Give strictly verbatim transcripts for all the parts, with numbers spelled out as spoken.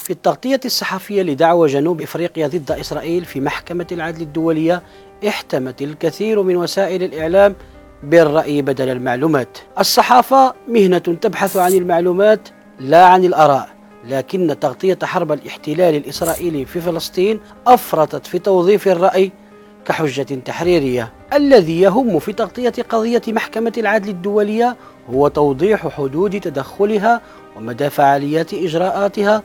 في التغطية الصحفية لدعوى جنوب إفريقيا ضد إسرائيل في محكمة العدل الدولية، احتمت الكثير من وسائل الإعلام بالرأي بدل المعلومات. الصحافة مهنة تبحث عن المعلومات لا عن الآراء، لكن تغطية حرب الاحتلال الإسرائيلي في فلسطين أفرطت في توظيف الرأي كحجة تحريرية. الذي يهم في تغطية قضية محكمة العدل الدولية هو توضيح حدود تدخلها ومدى فعاليات إجراءاتها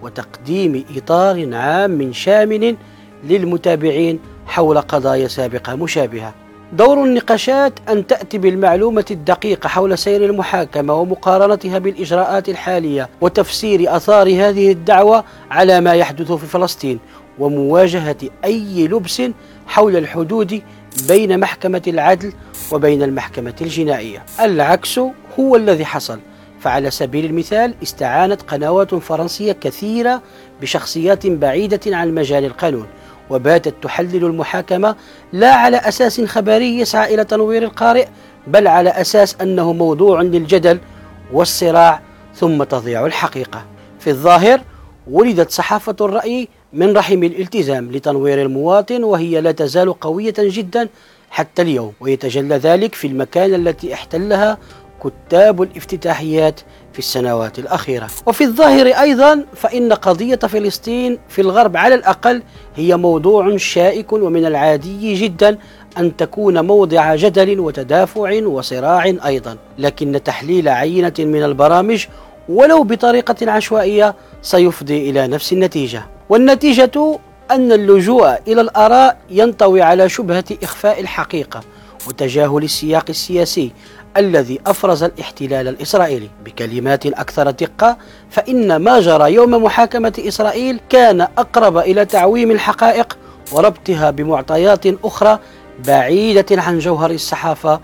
وتقديم إطار عام شامل للمتابعين حول قضايا سابقة مشابهة. دور النقاشات أن تأتي بالمعلومة الدقيقة حول سير المحاكمة ومقارنتها بالإجراءات الحالية وتفسير آثار هذه الدعوة على ما يحدث في فلسطين، ومواجهة أي لبس حول الحدود بين محكمة العدل وبين المحكمة الجنائية. العكس هو الذي حصل، فعلى سبيل المثال استعانت قنوات فرنسية كثيرة بشخصيات بعيدة عن مجال القانون، وباتت تحلل المحاكمة لا على أساس خبري يسعى إلى تنوير القارئ، بل على أساس أنه موضوع للجدل والصراع ثم تضيع الحقيقة. في الظاهر ولدت صحافة الرأي من رحم الالتزام لتنوير المواطن، وهي لا تزال قوية جدا حتى اليوم، ويتجلى ذلك في المكانة التي احتلها كتاب الافتتاحيات في السنوات الأخيرة. وفي الظاهر أيضا فإن قضية فلسطين في الغرب على الأقل هي موضوع شائك، ومن العادي جدا أن تكون موضع جدل وتدافع وصراع أيضا، لكن تحليل عينة من البرامج ولو بطريقة عشوائية سيفضي إلى نفس النتيجة، والنتيجة أن اللجوء إلى الآراء ينطوي على شبهة إخفاء الحقيقة وتجاهل السياق السياسي الذي أفرز الاحتلال الإسرائيلي. بكلمات أكثر دقة، فإن ما جرى يوم محاكمة إسرائيل كان أقرب إلى تعويم الحقائق وربطها بمعطيات أخرى بعيدة عن جوهر الصحافة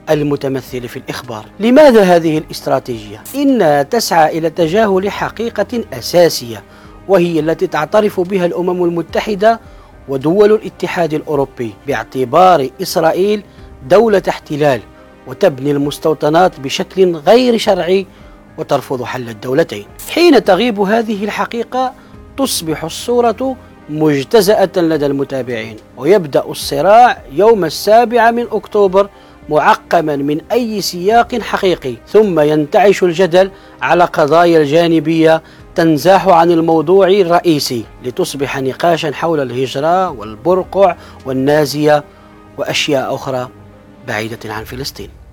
المتمثل في الإخبار. لماذا هذه الاستراتيجية؟ إنها تسعى إلى تجاهل حقيقة أساسية، وهي التي تعترف بها الأمم المتحدة ودول الاتحاد الأوروبي باعتبار إسرائيل دولة احتلال وتبني المستوطنات بشكل غير شرعي وترفض حل الدولتين. حين تغيب هذه الحقيقة تصبح الصورة مجتزأة لدى المتابعين، ويبدأ الصراع يوم السابع من أكتوبر معقما من أي سياق حقيقي، ثم ينتعش الجدل على قضايا الجانبية تنزاح عن الموضوع الرئيسي لتصبح نقاشا حول الهجرة والبرقع والنازية وأشياء أخرى بعيدة عن فلسطين.